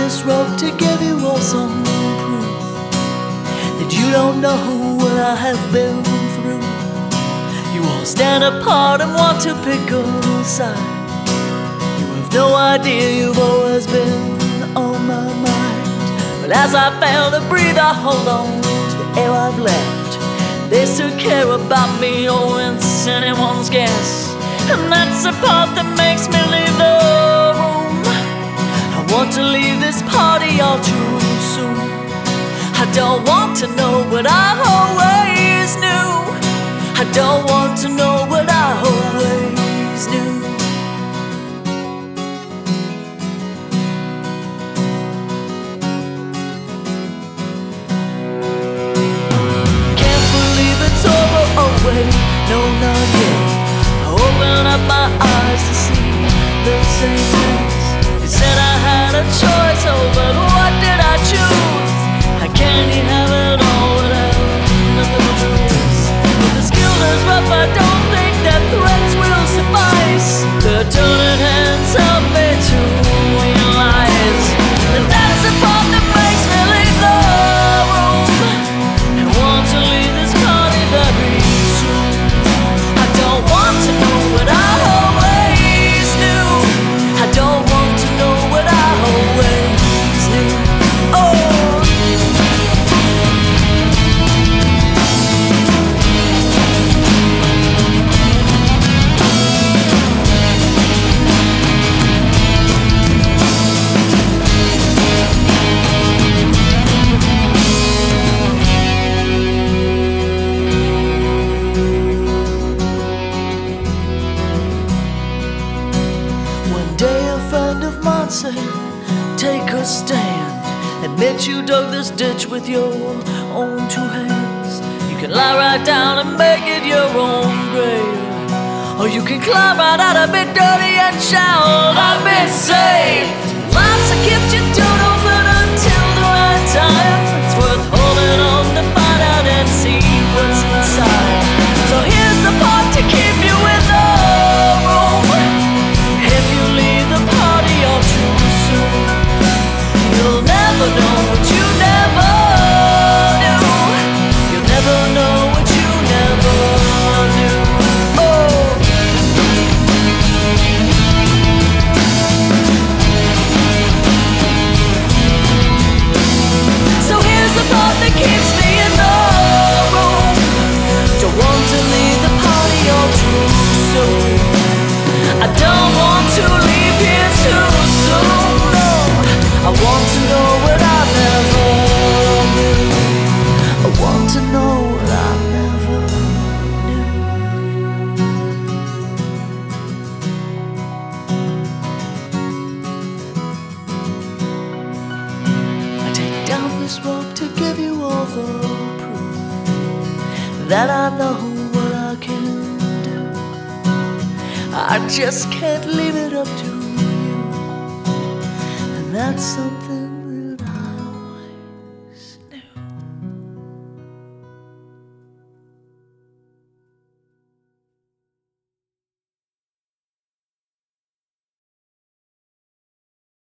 this rope to give you all some proof that you don't know what I have been through. You all stand apart and want to pick a side. You have no idea you've always been on my mind. But as I fail to breathe, I hold on to the air I've left. They still care about me, oh, it's anyone's guess. And that's the part that makes me leave the room. I want to leave this party all too soon. I don't want to know what I always knew. I don't want to know what I always knew. Can't believe it's over, oh wait, no, not yet. I open up my eyes to see the same things. You said I had a choice, oh, but what did I choose? I can't have it all without nothing to lose. But the skill is rough, I don't think that threats will suffice. The turning hands help me to realize that that's the part that makes me leave the room. I want to leave this party very soon. I don't want to know what I always knew. I don't want to know what I always knew. Oh. One day a friend of mine said, take a stand. Admit you dug this ditch with your own two hands. You can lie right down and make it your own grave, or you can climb right out of it dirty and shout, I've been saved. Life's a gift you don't open until the right time. It's worth holding on to find out and see what's inside. So here's the part to keep you in the room. If you leave the party all too soon, you'll never know what you never knew. You'll never know what you never knew. Oh. So here's the part that keeps me in the room. Don't want to leave the party all too soon. I don't want to leave here too soon, no. I want to know what I never knew. I want to know what I never knew. I take down this rope to give you all the proof that I know what I can do. I just can't leave it up to you, and that's something